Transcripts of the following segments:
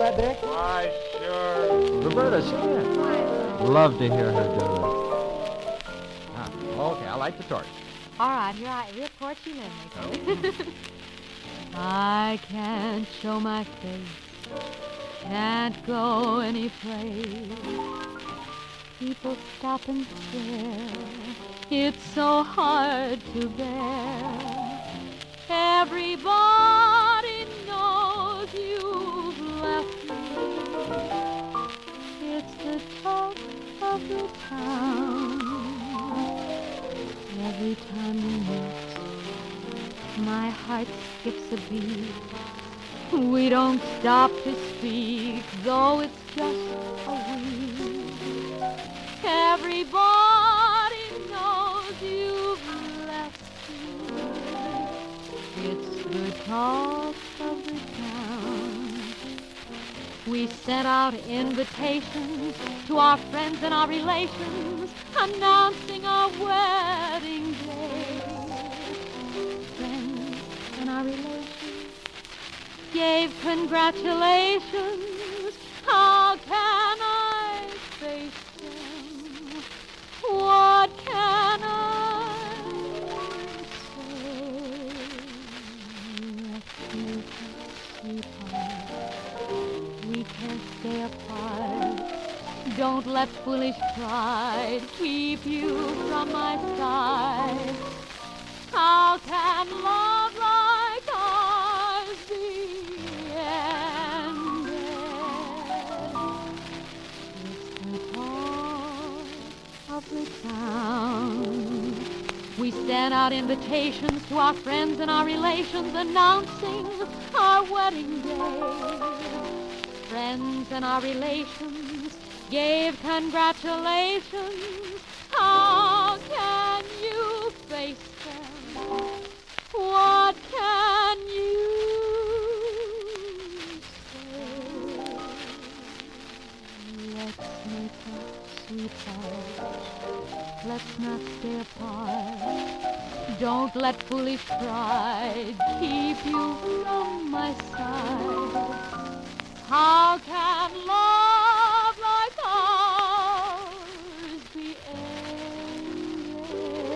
that, Dick? Why, sure. Roberta, sing it. Love to hear her do Okay, I like the torch. All right, here torch you know me. I can't show my face, can't go any place. People stop and stare, it's so hard to bear. Everybody knows you've left me. It's the talk of the town. Every time we meet, my heart skips a beat. We don't stop to speak, though it's just a week. Everybody knows you've left me. It's the talk of the town. We sent out invitations to our friends and our relations, announcing our wedding day. Friends and our relations gave congratulations. How can I face them? What can I say? Let's make it, sweetheart. We can't stay apart. Don't let foolish pride keep you from my side. How can love like ours be ended? It's the talk of the town. We sent out invitations to our friends and our relations, announcing our wedding day. Friends and our relations gave congratulations. How can you face them? What can you say? Let's make up, sweetheart. Let's not stay apart. Don't let foolish pride keep you from my side. How can love like ours be ended?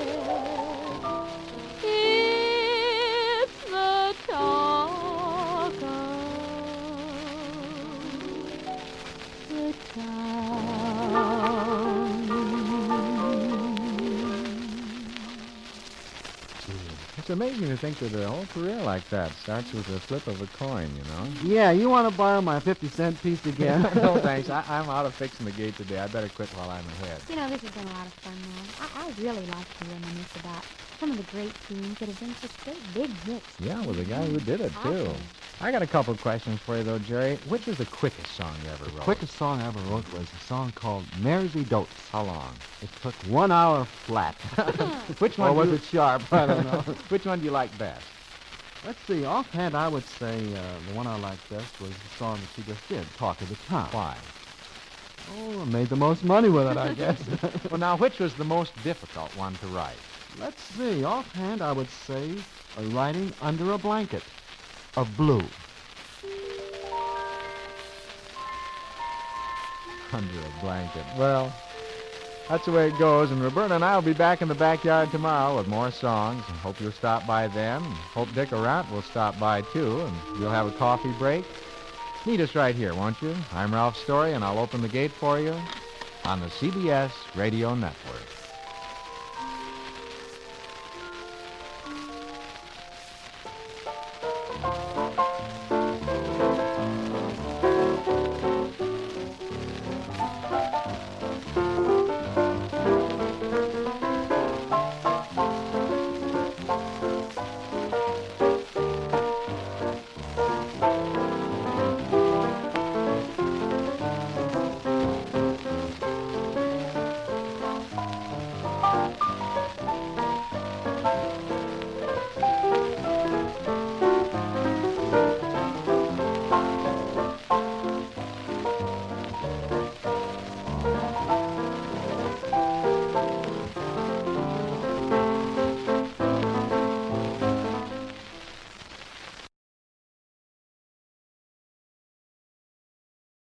It's the talk of the town. It's amazing to think that a whole career like that starts with a flip of a coin, you know? Yeah, you want to borrow my 50-cent piece again? No, thanks. I'm out of fixing the gate today. I better quit while I'm ahead. You know, this has been a lot of fun, man. I really like to reminisce about some of the great tunes that have been such great big hits. Yeah, well, the guy who did it, too. Awesome. I got a couple of questions for you, though, Jerry. Which was the quickest song you ever wrote? The quickest song I ever wrote was a song called Mersey Dotes. How long? It took 1 hour flat. Which one? Or was it sharp? I don't know. Which one do you like best? Let's see. Offhand, I would say the one I liked best was the song that she just did, Talk of the Town. Why? Oh, I made the most money with it, I guess. Well, now, which was the most difficult one to write? Let's see. Offhand, I would say Writing Under a Blanket of Blue. Under a blanket. Well, that's the way it goes, and Roberta and I will be back in the backyard tomorrow with more songs. I hope you'll stop by then. Hope Dick Arant will stop by, too, and we'll have a coffee break. Meet us right here, won't you? I'm Ralph Story, and I'll open the gate for you on the CBS Radio Network.